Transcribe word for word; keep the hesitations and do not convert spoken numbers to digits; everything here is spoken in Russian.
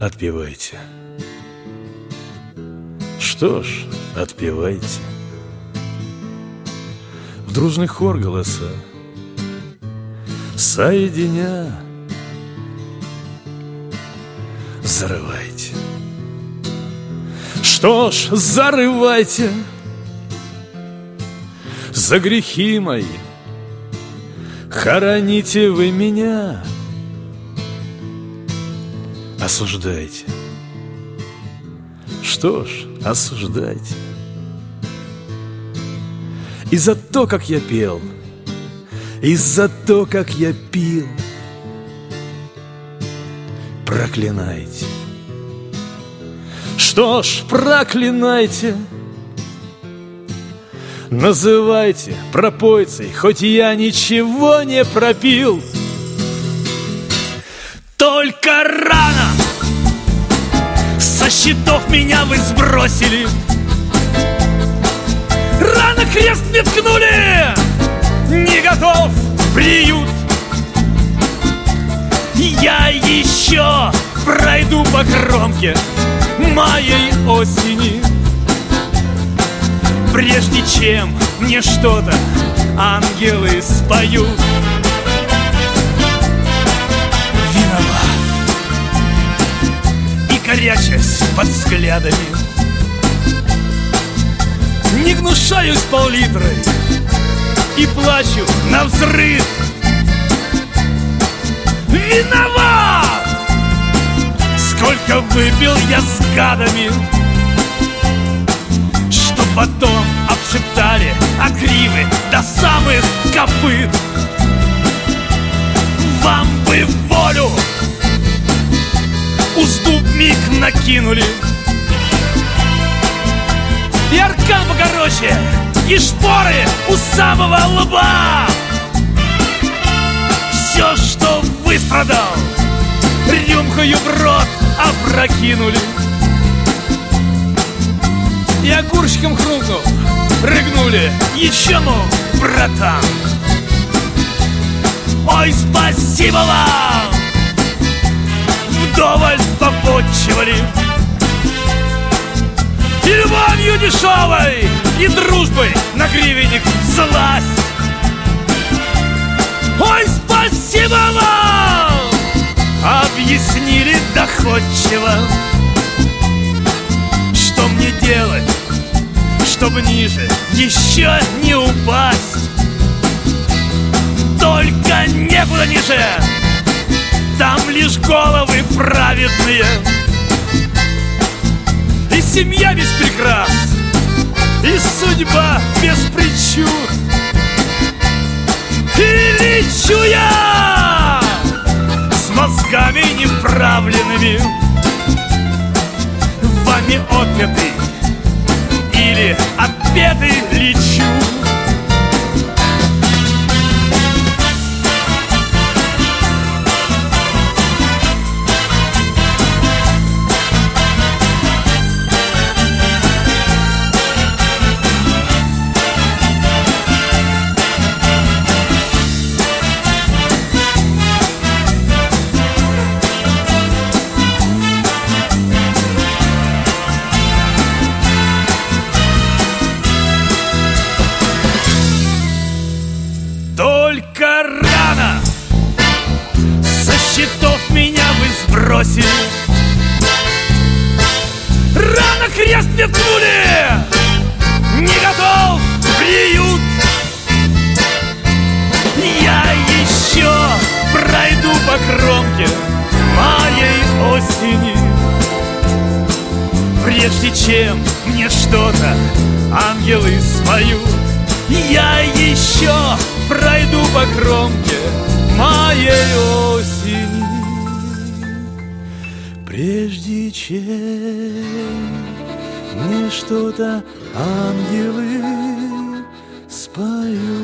отпевайте. Что ж, отпевайте. В дружный хор голоса соединя, зарывайте. Что ж, зарывайте за грехи мои, хороните вы меня, осуждайте. Что ж, осуждайте. И за то, как я пел, и за то, как я пил, проклинайте. Что ж, проклинайте. Называйте пропойцей, хоть я ничего не пропил. Только рано со счетов меня вы сбросили, рано крест мне ткнули, не готов приют. Я еще пройду по кромке моей осени, прежде чем мне что-то ангелы споют. Виноват и корячась под взглядами, не гнушаюсь пол-литрой и плачу навзрыд. Виноват! Сколько выпил я с гадами, что потом обшептали от гривы до самых копыт. Вам бы волю, уступ миг накинули, и аркан покороче, и шпоры у самого лба. Все, что выстрадал, рюмкою в рот опрокинули, и огурчиком хрумкнув, рыгнули: еще ну, братан. Ой, спасибо вам, вдоволь попотчевали, и любовью дешевой, и дружбой на гривенник сласть. Ой, спасибо вам, объяснили доходчиво, что мне делать, чтобы ниже еще не упасть. Только некуда ниже, там лишь головы праведные, и семья без прикрас, и судьба без причуд. И лечу я с мозгами невправленными, вами отпетый или отпетый лечу. Только рано со счетов меня вы сбросили, рано крест мне ткнули, не готов приют. Я еще пройду по кромке моей осени, прежде чем мне что-то ангелы споют. Я еще пройду по кромке моей осени, прежде чем мне что-то ангелы споют.